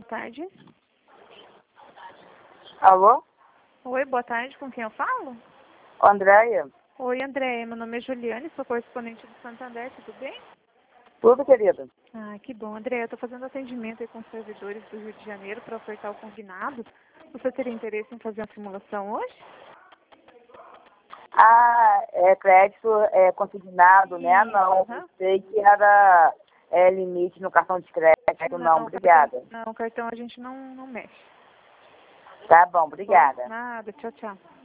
tarde. Alô? Oi, boa tarde. Com quem eu falo? Andréia? Oi, André. Meu nome é Juliane, sou correspondente do Santander. Tudo bem? Tudo, querida? Ah, que bom. André, eu estou fazendo atendimento aí com os servidores do Rio de Janeiro para ofertar o combinado. Você teria interesse em fazer uma simulação hoje? Ah, crédito consignado, né? Não, Aham. pensei que era limite no cartão de crédito, não. Obrigada. Cartão a gente não mexe. Tá bom, Tá bom? obrigada. Nada. Tchau, tchau.